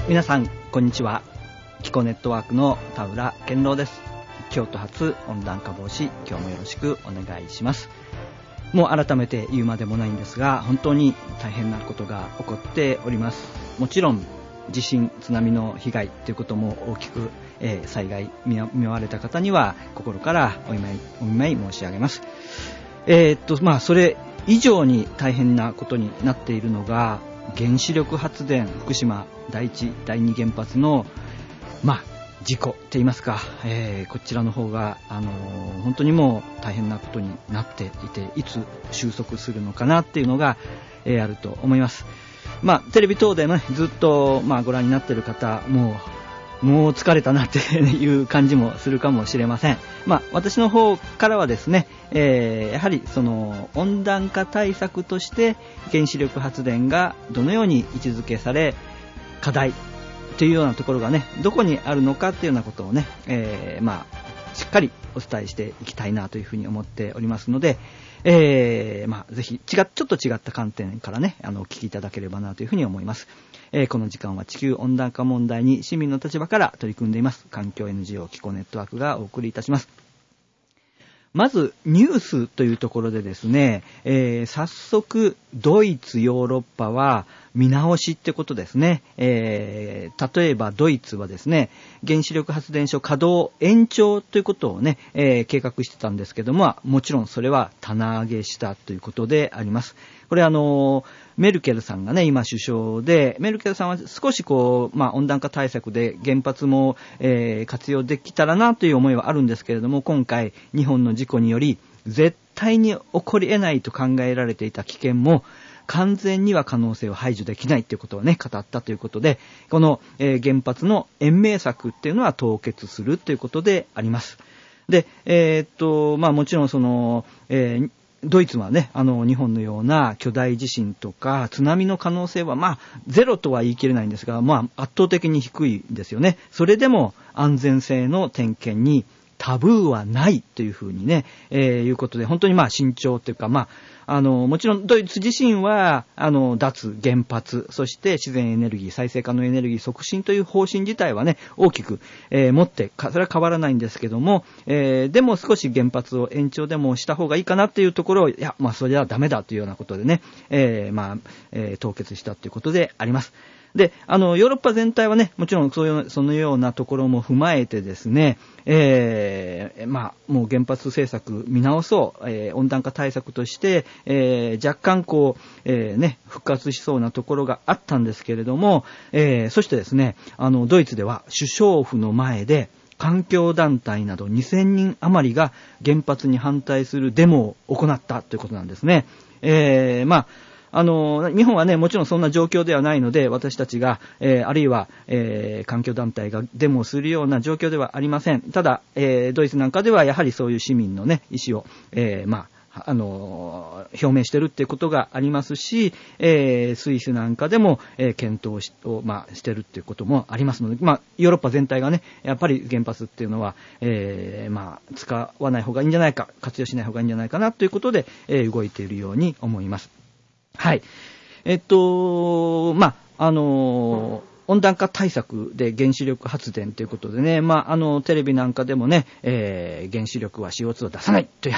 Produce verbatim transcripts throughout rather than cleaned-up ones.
皆さんこんにちは。気候ネットワークの田浦健郎です。京都発温暖化防止、今日もよろしくお願いします。もう改めて言うまでもないんですが、本当に大変なことが起こっております。もちろん地震津波の被害ということも大きく、えー、災害見舞われた方には心からお見舞い、お見舞い申し上げます。えー、っとまあそれ以上に大変なことになっているのが原子力発電、福島第一第二原発のまあ事故って言いますか、えー、こちらの方が、あのー、本当にもう大変なことになっていて、いつ収束するのかなっていうのが、えー、あると思います。まあテレビ等でねずっと、まあ、ご覧になっている方もうもう疲れたなっていう感じもするかもしれません。まあ私の方からはですね、えー、やはりその温暖化対策として原子力発電がどのように位置づけされ、課題というようなところがねどこにあるのかっていうようなことをね、えー、まあしっかりお伝えしていきたいなというふうに思っておりますので、えー、まあぜひ違ちょっと違った観点からねあのお聞きいただければなというふうに思います。えー、この時間は地球温暖化問題に市民の立場から取り組んでいます環境 エヌジーオー 気候ネットワークがお送りいたします。まずニュースというところでですね、えー、早速ドイツヨーロッパは見直しってことですね。えー、例えばドイツはですね原子力発電所稼働延長ということをね、えー、計画してたんですけども、もちろんそれは棚上げしたということであります。これあのメルケルさんがね今首相で、メルケルさんは少しこう、まあ、温暖化対策で原発も、えー、活用できたらなという思いはあるんですけれども、今回日本の事故により絶対に起こり得ないと考えられていた危険も完全には可能性を排除できないということをね語ったということで、この、えー、原発の延命策っていうのは凍結するということであります。で、えー、っとまあもちろんその、えードイツはね、あの、日本のような巨大地震とか津波の可能性は、まあ、ゼロとは言い切れないんですが、まあ、圧倒的に低いんですよね。それでも安全性の点検にタブーはないというふうにね、えー、いうことで、本当にまあ、慎重というか、まあ、あの、もちろんドイツ自身は、あの、脱原発、そして自然エネルギー、再生可能エネルギー促進という方針自体はね、大きく、えー、持って、それは変わらないんですけども、えー、でも少し原発を延長でもした方がいいかなっていうところを、いや、まあ、それはダメだというようなことでね、えー、まあ、えー、凍結したということであります。で、あの、ヨーロッパ全体はね、もちろんそういう、そのようなところも踏まえてですね、えー、まあ、もう原発政策見直そう、えー、温暖化対策として、えー、若干こう、えー、ね、復活しそうなところがあったんですけれども、えー、そしてですね、あの、ドイツでは首相府の前で、環境団体などにせんにん余りが原発に反対するデモを行ったということなんですね。えー、まあ、あの、日本はね、もちろんそんな状況ではないので、私たちが、えー、あるいは、えー、環境団体がデモをするような状況ではありません。ただ、えー、ドイツなんかではやはりそういう市民のね、意思を、えー、まあ、あの、表明しているっていうことがありますし、えー、スイスなんかでも、えー、検討しを、まあ、してるっていうこともありますので、まあ、ヨーロッパ全体がね、やっぱり原発っていうのは、えー、まあ、使わない方がいいんじゃないか、活用しない方がいいんじゃないかなということで、えー、動いているように思います。はい。えっと、まあ、あのー、温暖化対策で原子力発電ということでね、まあ、あの、テレビなんかでもね、えー、原子力は シーオーツー を出さないという、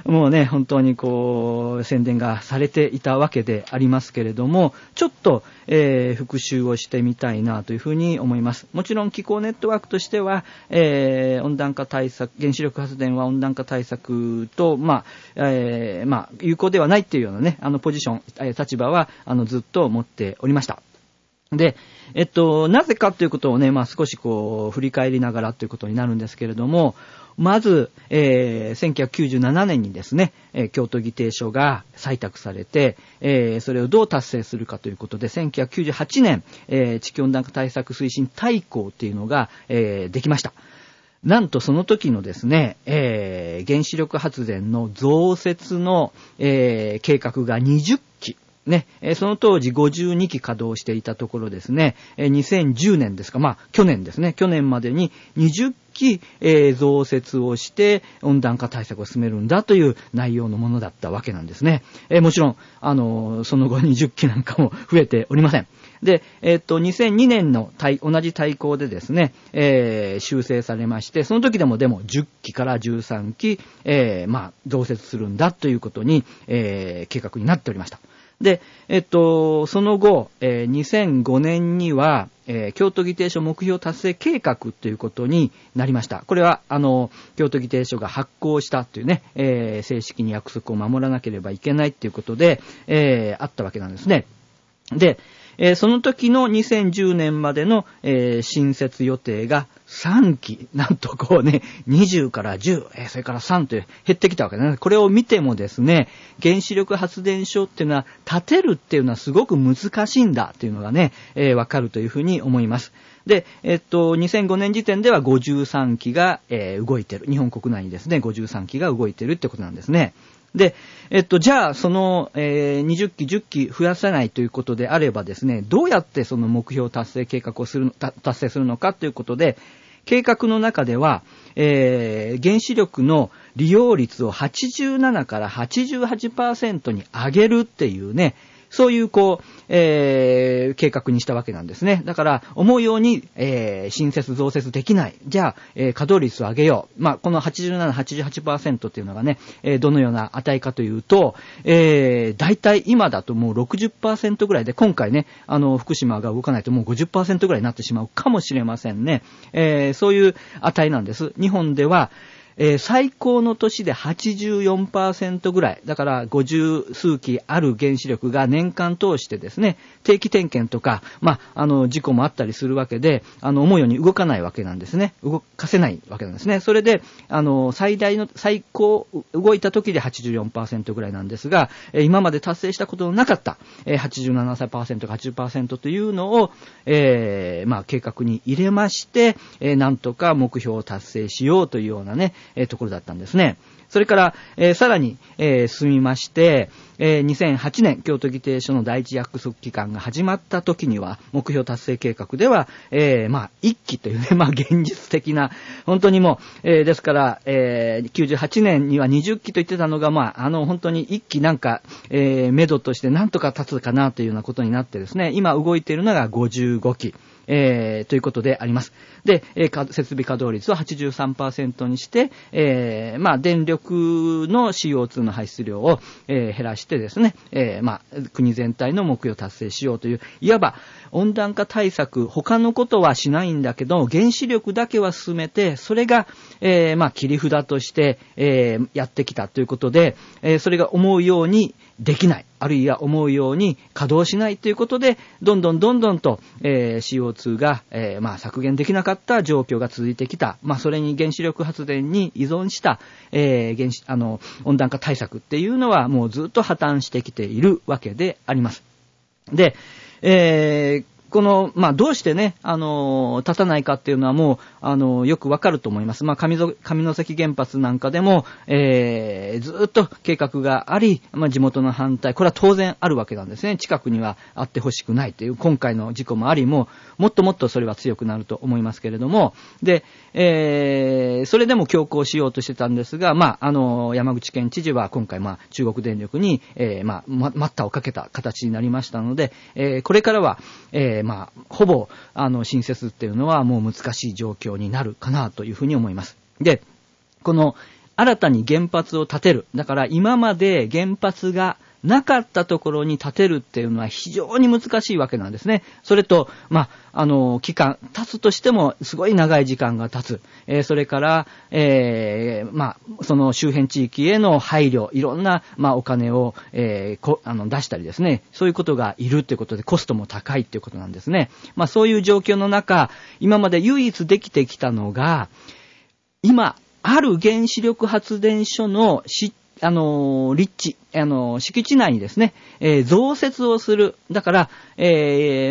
もうね、本当にこう、宣伝がされていたわけでありますけれども、ちょっと、えー、復習をしてみたいなというふうに思います。もちろん気候ネットワークとしては、えー、温暖化対策、原子力発電は温暖化対策と、まあ、えー、まあ、有効ではないっていうようなね、あの、ポジション、えー、立場は、あの、ずっと持っておりました。で、えっと、なぜかということをね、まあ少しこう、振り返りながらということになるんですけれども、まず、えー、せんきゅうひゃくきゅうじゅうななねんにですね、えー、京都議定書が採択されて、えー、それをどう達成するかということで、せんきゅうひゃくきゅうじゅうはちねん、えー、地球温暖化対策推進大綱っていうのが、えー、できました。なんとその時のですね、えー、原子力発電の増設の、えー、計画がにじゅっき。 ね、えー、その当時ごじゅうにき稼働していたところですね、えー、にせんじゅうねんですか、まあ、去年ですね、去年までににじゅっき、えー、増設をして温暖化対策を進めるんだという内容のものだったわけなんですね。えー、もちろん、あのー、その後にじゅっきなんかも増えておりません。で、えっと、にせんにねんの同じ大綱でですね、えー、修正されまして、その時でもでもじゅっきからじゅうさんき、えー、まあ、増設するんだということに、えー、計画になっておりました。で、えっと、その後、えー、にせんごねんには、えー、京都議定書目標達成計画ということになりました。これは、あの、京都議定書が発行したというね、えー、正式に約束を守らなければいけないということで、えー、あったわけなんですね。で、えー、その時のにせんじゅうねんまでの、えー、新設予定がさんき、なんとこうね、にじゅうからじゅう、えー、それからさんと減ってきたわけですね。これを見てもですね、原子力発電所っていうのは、建てるっていうのはすごく難しいんだっていうのがね、えー、わかるというふうに思います。で、えっと、にせんごねん時点ではごじゅうさんきが、えー、動いてる。日本国内にですね、ごじゅうさんきが動いてるってことなんですね。で、えっと、じゃあ、その、えー、にじゅっき、じゅっき増やさないということであればですね、どうやってその目標達成計画をする、達成するのかということで、計画の中では、えー、原子力の利用率をはちじゅうななからはちじゅうはちパーセントに上げるっていうね、そういう、こう、えー、計画にしたわけなんですね。だから、思うように、えー、新設増設できない。じゃあ、えー、稼働率を上げよう。まあ、このはちじゅうなな、はちじゅうはちパーセントっていうのがね、えー、どのような値かというと、えー、大体今だともう ろくじゅっパーセント ぐらいで、今回ね、あの、福島が動かないともう ごじゅっパーセント ぐらいになってしまうかもしれませんね。えー、そういう値なんです。日本では、えー、最高の年で はちじゅうよんパーセント ぐらい、だからごじゅう数基ある原子力が年間通してですね、定期点検とか、まあ、あの、事故もあったりするわけで、あの、思うように動かないわけなんですね。動かせないわけなんですね。それで、あの、最大の、最高、動いた時で はちじゅうよんパーセント ぐらいなんですが、えー、今まで達成したことのなかった、えー、はちじゅうななパーセント、はちじゅっパーセント というのを、えー、まあ、計画に入れまして、えー、なんとか目標を達成しようというようなね、えー、ところだったんですね。それから、えー、さらに、えー、進みまして、えー、にせんはちねん京都議定書の第一約束期間が始まった時には目標達成計画では、えー、まあ一期というね、まあ現実的な本当にもう、えー、ですから、えー、きゅうじゅうはちねんにはにじゅっきと言ってたのが、まああの本当に一期なんか、えー、目処としてなんとか立つかなというようなことになってですね、今動いているのがごじゅうごき。えー、ということであります。で、えー、設備稼働率を はちじゅうさんパーセント にして、えー、まあ、電力の シーオーツー の排出量を、えー、減らしてですね、えー、まあ、国全体の目標を達成しようという、いわば温暖化対策、他のことはしないんだけど、原子力だけは進めて、それが、えー、まあ、切り札として、えー、やってきたということで、えー、それが思うようにできない。あるいは思うように稼働しないということで、どんどんどんどんと、えー、シーオーツー が、えー、まあ、削減できなかった状況が続いてきた。まあ、それに原子力発電に依存した、えー、原子、あの、温暖化対策っていうのはもうずっと破綻してきているわけであります。で、えー、この、まあ、どうしてね、あの、立たないかっていうのはもう、あの、よくわかると思います。まあ、上関原発なんかでも、えー、ずっと計画があり、まあ、地元の反対、これは当然あるわけなんですね。近くにはあってほしくないという、今回の事故もあり、もう、もっともっとそれは強くなると思いますけれども、で、えー、それでも強行しようとしてたんですが、まあ、あの、山口県知事は今回、まあ、中国電力に、えー、まあ、ま、待ったをかけた形になりましたので、えー、これからは、えー、まあ、ほぼ、あの、新設っていうのはもう難しい状況になるかなというふうに思います。で、この、新たに原発を建てる。だから今まで原発がなかったところに建てるっていうのは非常に難しいわけなんですね。それと、まあ、あの、期間、経つとしてもすごい長い時間が経つ。えー、それから、えー、まあ、その周辺地域への配慮、いろんな、まあ、お金を、えー、こあの出したりですね、そういうことがいるということでコストも高いということなんですね。まあ、そういう状況の中、今まで唯一できてきたのが、今、ある原子力発電所のしあの、立地、あの、敷地内にですね、えー、増設をする。だから、えー、まあ、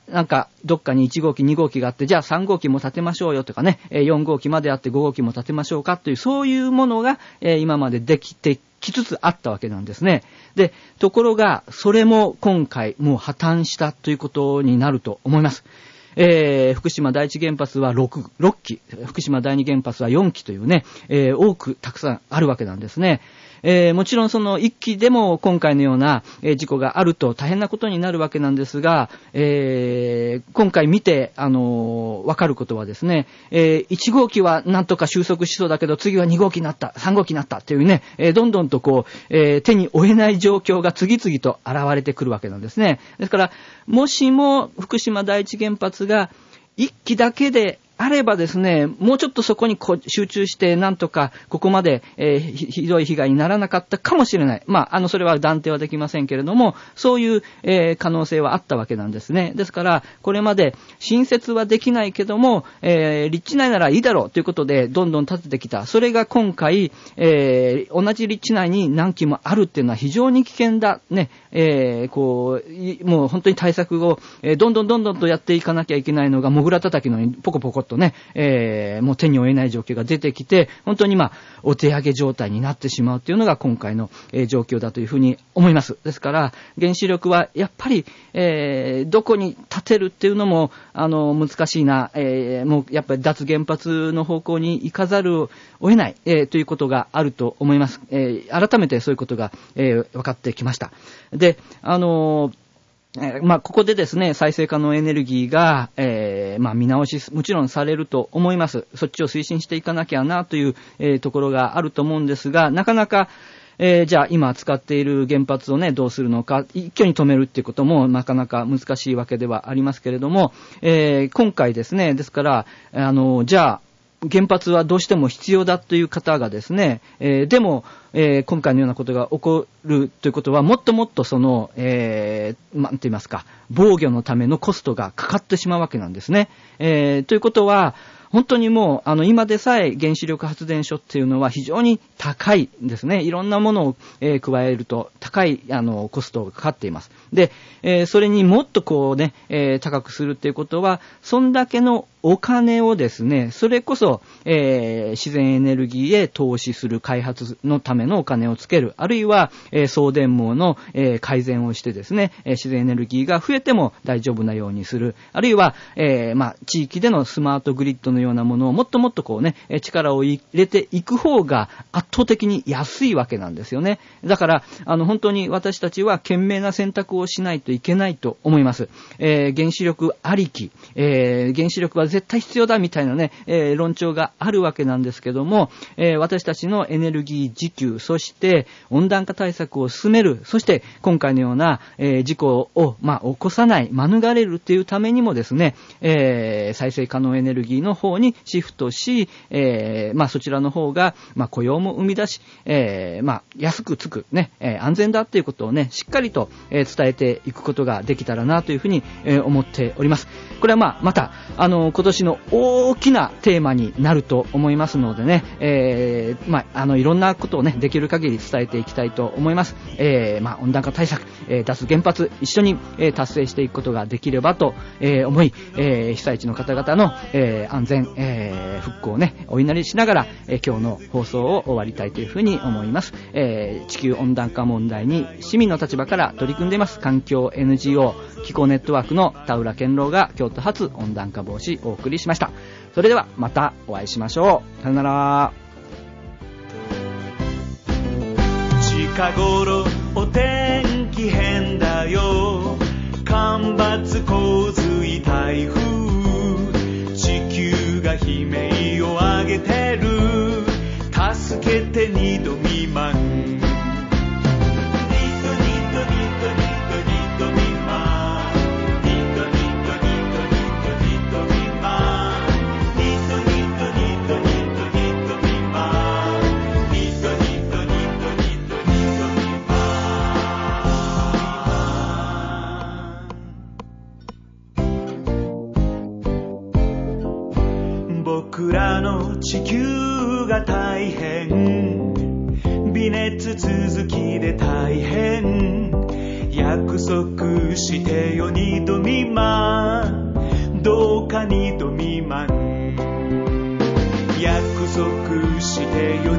なんかどっかにいち号機に号機があって、じゃあさん号機も建てましょうよとかね、よん号機まであってご号機も建てましょうかという、そういうものが今までできてきつつあったわけなんですね。で、ところがそれも今回もう破綻したということになると思います。えー、福島第一原発は 6, 6基、福島第二原発はよん基というね、えー、多くたくさんあるわけなんですね。えー、もちろんそのいっ基でも今回のような、えー、事故があると大変なことになるわけなんですが、えー、今回見て、あのー、わかることはですね、えー、いち号機はなんとか収束しそうだけど、次はに号機になった、さん号機になったっていうね、えー、どんどんとこう、えー、手に負えない状況が次々と現れてくるわけなんですね。ですから、もしも福島第一原発がいっ基だけであればですね、もうちょっとそこにこう集中してなんとかここまで、えー、ひ, ひどい被害にならなかったかもしれない。まあ、あの、それは断定はできませんけれども、そういう、えー、可能性はあったわけなんですね。ですから、これまで新設はできないけども、えー、立地内ならいいだろうということで、どんどん建ててきた。それが今回、えー、同じ立地内に何基もあるっていうのは非常に危険だ。ね、えー、こう、もう本当に対策を、えー、どんどんどんどんとやっていかなきゃいけないのが、モグラ叩きのようにポコポコとね、えー、もう手に負えない状況が出てきて、本当にまあ、お手上げ状態になってしまうというのが今回の、えー、状況だというふうに思います。ですから、原子力はやっぱり、えー、どこに建てるっていうのも、あの、難しいな、えー、もうやっぱり脱原発の方向に行かざるを得ない、えー、ということがあると思います。えー、改めてそういうことが、えー、分かってきました。で、あのーえー、まあ、ここでですね、再生可能エネルギーが、えー、まあ、見直し、もちろんされると思います。そっちを推進していかなきゃなという、えー、ところがあると思うんですが、なかなか、えー、じゃあ今使っている原発をね、どうするのか、一挙に止めるっていうこともなかなか難しいわけではありますけれども、えー、今回ですね、ですから、あの、じゃあ、原発はどうしても必要だという方がですね、えー、でも、えー、今回のようなことが起こるということは、もっともっとその、えー、なんて言いますか、防御のためのコストがかかってしまうわけなんですね。えー、ということは、本当にもう、あの、今でさえ原子力発電所っていうのは非常に高いんですね。いろんなものを、えー、加えると高い、あの、コストがかかっています。で、えー、それにもっとこうね、えー、高くするっていうことは、そんだけのお金をですね、それこそ、えー、自然エネルギーへ投資する開発のためのお金をつける、あるいは、えー、送電網の、えー、改善をしてですね、えー、自然エネルギーが増えても大丈夫なようにする、あるいは、えー、まあ、地域でのスマートグリッドのようなものをもっともっとこうね、力を入れていく方が圧倒的に安いわけなんですよね。だから、あの、本当に私たちは賢明な選択をしないといけないと思います。えー、原子力ありき、えー、原子力は絶対必要だみたいなね、えー、論調があるわけなんですけども、えー、私たちのエネルギー自給、そして温暖化対策を進める、そして今回のような、えー、事故を、まあ、起こさない、免れるというためにもですね、えー、再生可能エネルギーの方にシフトし、えー、まあ、そちらの方が、まあ、雇用も生み出し、えー、まあ、安くつく、ね、えー、安全だということをね、しっかりと、えー、伝えていくことができたらなというふうに、えー、思っております。これはまあ、また、あの、今年の大きなテーマになると思いますのでね、えー、まあ、あの、いろんなことをね、できる限り伝えていきたいと思います。えー、まあ、温暖化対策、えー、脱原発、一緒に、えー、達成していくことができればと、えー、思い、えー、被災地の方々の、えー、安全、えー、復興をね、お祈りしながら、えー、今日の放送を終わりたいというふうに思います。えー、地球温暖化問題に市民の立場から取り組んでいます環境 エヌジーオー 気候ネットワークの田浦健郎が京都発温暖化防止をお送りしました。それではまたお会いしましょう。さよなら。 近頃お天気変だよ、干ばつ洪水台風、地球が悲鳴を上げてる、助けて二度未満、ニトニトニトニトニト未満、ニトニトニトニトニト未満、ニトニトニトニトニト未満、ニトニトニトニトニト未満。僕らの地球が大変、微熱続きで大変、 約束してよ二度未満、どうか二度未満、約束してよ